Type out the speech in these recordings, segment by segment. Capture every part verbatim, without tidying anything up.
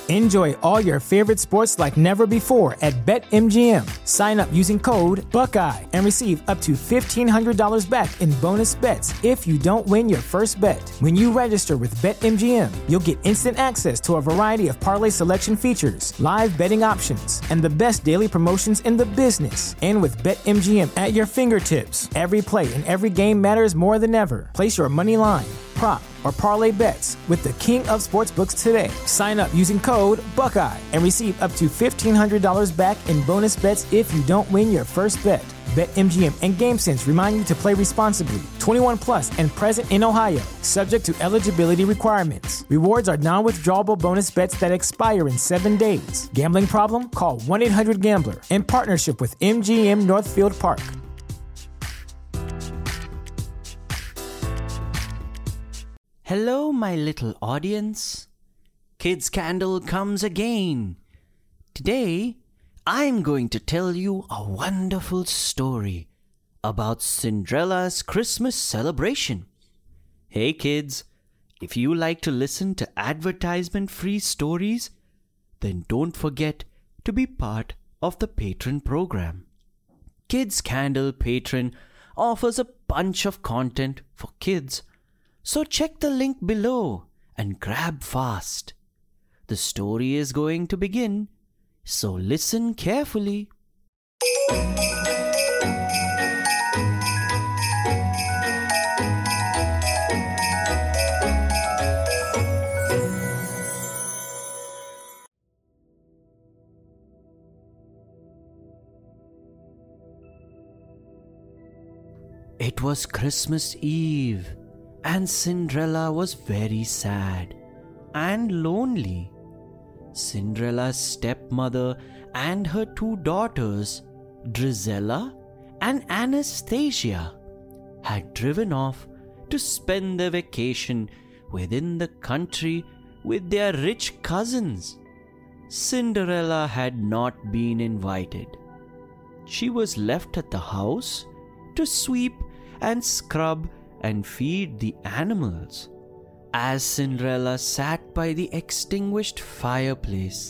Enjoy all your favorite sports like never before at BetMGM. Sign up using code Buckeye and receive up to fifteen hundred dollars back in bonus bets if you don't win your first bet. When you register with BetMGM, you'll get instant access to a variety of parlay selection features, live betting options, and the best daily promotions in the business. And with BetMGM at your fingertips, every play and every game matters more than ever. Place your money line, prop, or parlay bets with the king of sportsbooks today. Sign up using code Buckeye and receive up to fifteen hundred dollars back in bonus bets if you don't win your first bet. BetMGM and GameSense remind you to play responsibly. twenty-one plus and present in Ohio, subject to eligibility requirements. Rewards are non-withdrawable bonus bets that expire in seven days. Gambling problem? Call one eight hundred gambler in partnership with M G M Northfield Park. Hello, my little audience. Kids Candle comes again. Today, I'm going to tell you a wonderful story about Cinderella's Christmas celebration. Hey kids, if you like to listen to advertisement-free stories, then don't forget to be part of the Patron program. Kids Candle Patron offers a bunch of content for kids. So check the link below and grab fast. The story is going to begin, so listen carefully. It was Christmas Eve. And Cinderella was very sad and lonely. Cinderella's stepmother and her two daughters, Drizella and Anastasia, had driven off to spend their vacation within the country with their rich cousins. Cinderella had not been invited. She was left at the house to sweep and scrub and feed the animals. As Cinderella sat by the extinguished fireplace,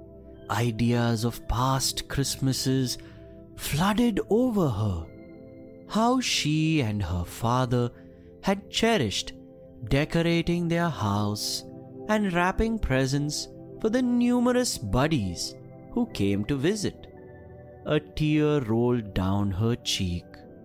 ideas of past Christmases flooded over her. How she and her father had cherished decorating their house and wrapping presents for the numerous buddies who came to visit. A tear rolled down her cheek.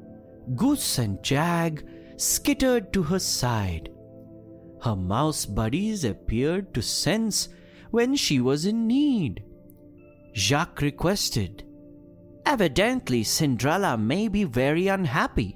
Goose and Jag skittered to her side. Her mouse buddies appeared to sense when she was in need. Jacques requested, "Evidently, Cinderella may be very unhappy."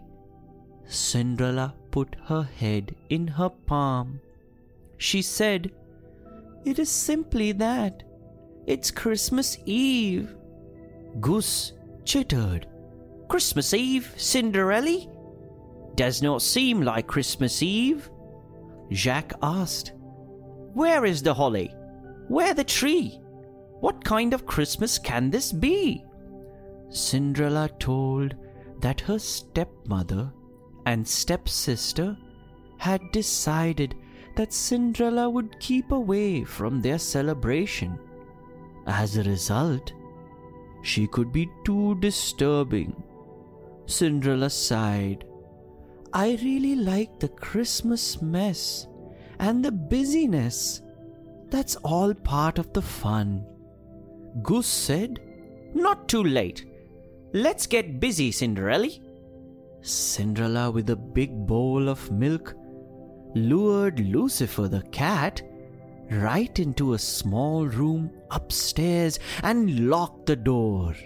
Cinderella put her head in her palm. She said, "It is simply that. It's Christmas Eve." Goose chittered, "Christmas Eve, Cinderella? Does not seem like Christmas Eve." Jacques asked, "Where is the holly? Where the tree? What kind of Christmas can this be?" Cinderella told that her stepmother and stepsister had decided that Cinderella would keep away from their celebration. As a result, she could be too disturbing. Cinderella sighed. "I really like the Christmas mess and the busyness. That's all part of the fun." Goose said, "Not too late. Let's get busy, Cinderella." Cinderella, with a big bowl of milk, lured Lucifer the cat right into a small room upstairs and locked the door.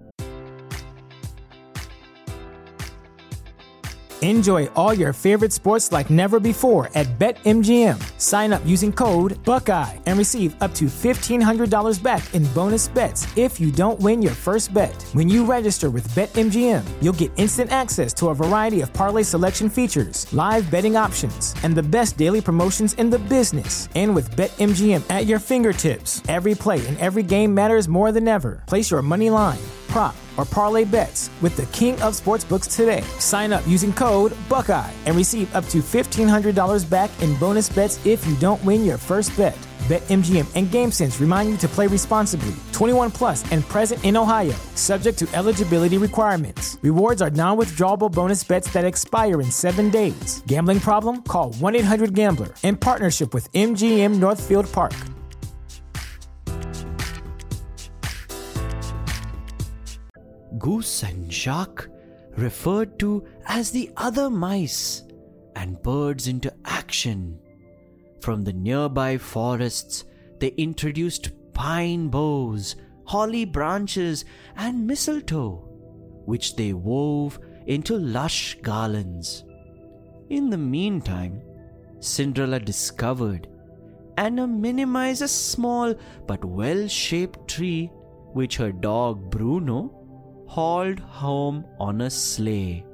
Enjoy all your favorite sports like never before at BetMGM. Sign up using code Buckeye and receive up to fifteen hundred dollars back in bonus bets if you don't win your first bet. When you register with BetMGM, you'll get instant access to a variety of parlay selection features, live betting options, and the best daily promotions in the business. And with BetMGM at your fingertips, every play and every game matters more than ever. Place your money line, prop, or parlay bets with the king of sportsbooks today. Sign up using code Buckeye and receive up to fifteen hundred dollars back in bonus bets if you don't win your first bet. BetMGM and GameSense remind you to play responsibly. twenty-one plus and present in Ohio, subject to eligibility requirements. Rewards are non-withdrawable bonus bets that expire in seven days. Gambling problem? Call one eight hundred gambler in partnership with M G M Northfield Park. Goose and Jacques, referred to as the other mice, and birds into action. From the nearby forests, they introduced pine boughs, holly branches, and mistletoe, which they wove into lush garlands. In the meantime, Cinderella discovered and minimized a small but well-shaped tree which her dog Bruno hauled home on a sleigh.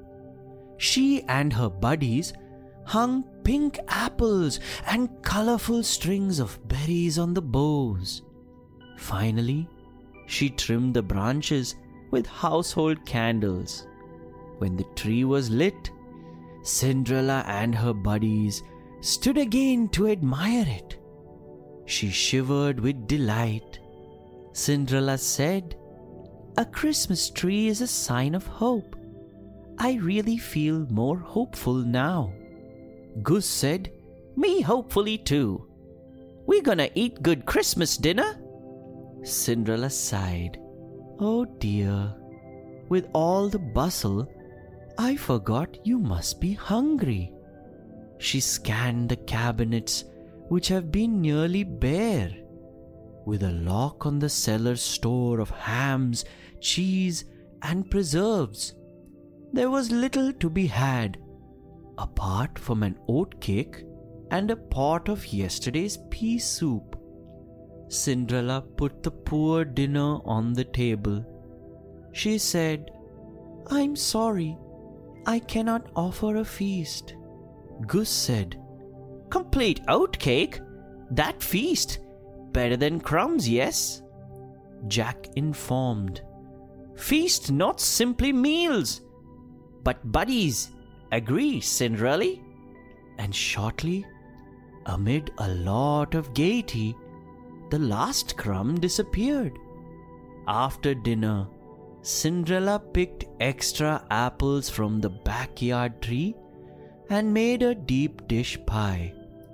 She and her buddies hung pink apples and colorful strings of berries on the boughs. Finally, she trimmed the branches with household candles. When the tree was lit, Cinderella and her buddies stood again to admire it. She shivered with delight. Cinderella said, "A Christmas tree is a sign of hope. I really feel more hopeful now." Goose said, "Me hopefully too. We gonna eat good Christmas dinner?" Cinderella sighed. "Oh dear, with all the bustle, I forgot you must be hungry." She scanned the cabinets, which have been nearly bare, with a lock on the cellar store of hams, cheese, and preserves. There was little to be had, apart from an oatcake and a pot of yesterday's pea soup. Cinderella put the poor dinner on the table. She said, "I'm sorry, I cannot offer a feast." Goose said, "Complete oatcake? That feast? Better than crumbs, yes?" Jack informed, "Feast, not simply meals, but buddies. Agree, Cinderella?" And shortly, amid a lot of gaiety, the last crumb disappeared. After dinner, Cinderella picked extra apples from the backyard tree and made a deep dish pie.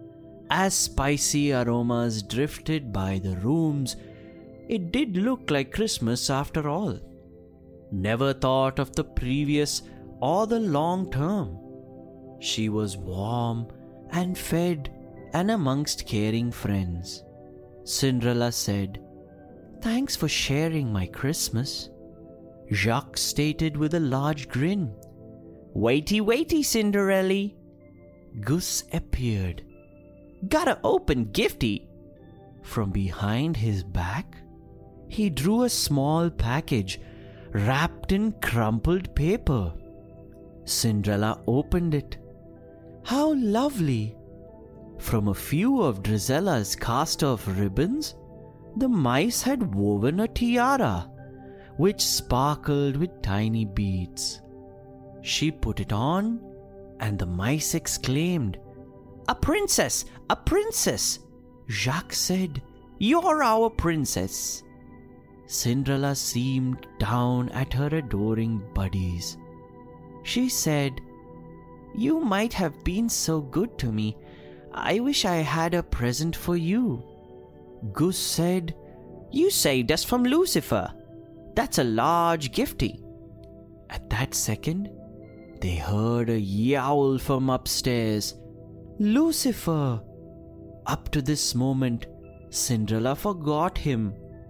As spicy aromas drifted by the rooms, it did look like Christmas after all. Never thought of the previous or the long term. She was warm and fed and amongst caring friends. Cinderella said, "Thanks for sharing my Christmas." Jacques stated with a large grin, "Waity, waity, Cinderella." Goose appeared. "Gotta open gifty." From behind his back, he drew a small package wrapped in crumpled paper. Cinderella opened it. How lovely! From a few of Drizella's cast-off ribbons, the mice had woven a tiara, which sparkled with tiny beads. She put it on, and the mice exclaimed, "A princess! A princess!" Jacques said, "You're our princess." Cinderella seemed down at her adoring buddies. She said, "You might have been so good to me. I wish I had a present for you." Goose said, "You saved us from Lucifer. That's a large gifty." At that second, they heard a yowl from upstairs. Lucifer! Up to this moment, Cinderella forgot him.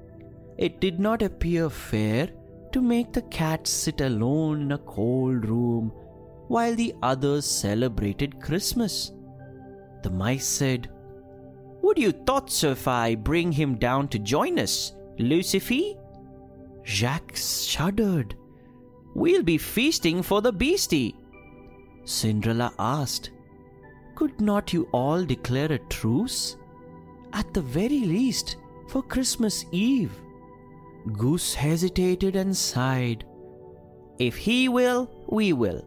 It did not appear fair to make the cat sit alone in a cold room while the others celebrated Christmas. The mice said, "Would you thought so if I bring him down to join us, Lucifer?" Jacques shuddered. "We'll be feasting for the beastie." Cinderella asked, "Could not you all declare a truce? At the very least, for Christmas Eve." Goose hesitated and sighed. "If he will, we will."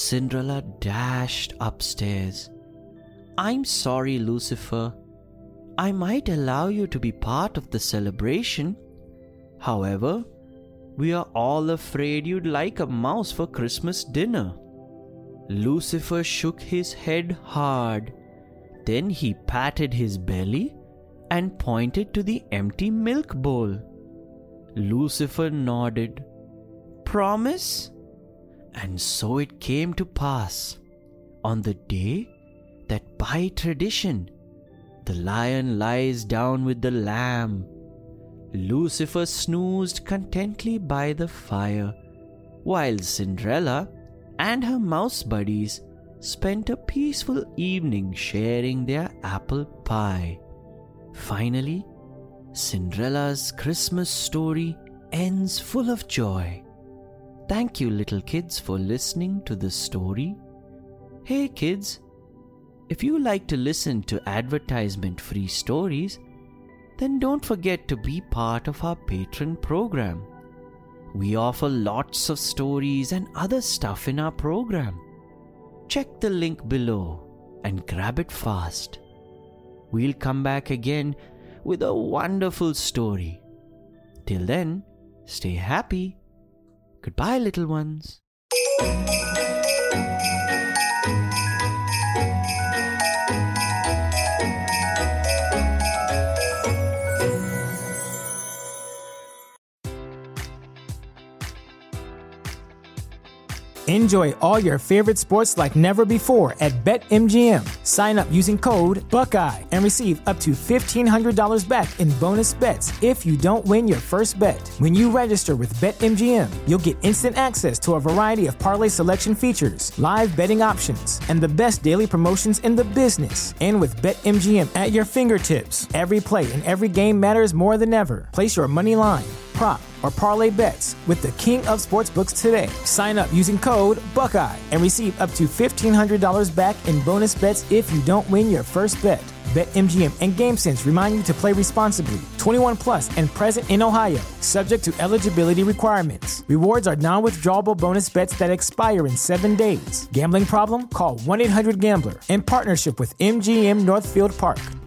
Cinderella dashed upstairs. "I'm sorry, Lucifer. I might allow you to be part of the celebration. However, we are all afraid you'd like a mouse for Christmas dinner." Lucifer shook his head hard. Then he patted his belly and pointed to the empty milk bowl. Lucifer nodded. "Promise?" And so it came to pass, on the day that by tradition the lion lies down with the lamb, Lucifer snoozed contentedly by the fire, while Cinderella and her mouse buddies spent a peaceful evening sharing their apple pie. Finally, Cinderella's Christmas story ends full of joy. Thank you, little kids, for listening to the story. Hey kids, if you like to listen to advertisement-free stories, then don't forget to be part of our patron program. We offer lots of stories and other stuff in our program. Check the link below and grab it fast. We'll come back again with a wonderful story. Till then, stay happy. Goodbye, little ones. Enjoy all your favorite sports like never before at BetMGM. Sign up using code Buckeye and receive up to fifteen hundred dollars back in bonus bets if you don't win your first bet. When you register with BetMGM, you'll get instant access to a variety of parlay selection features, live betting options, and the best daily promotions in the business. And with BetMGM at your fingertips, every play and every game matters more than ever. Place your money line, prop, or parlay bets with the king of sportsbooks today. Sign up using code Buckeye and receive up to fifteen hundred dollars back in bonus bets if you don't win your first bet. BetMGM and GameSense remind you to play responsibly. twenty-one plus and present in Ohio, subject to eligibility requirements. Rewards are non-withdrawable bonus bets that expire in seven days. Gambling problem? Call one eight hundred gambler in partnership with M G M Northfield Park.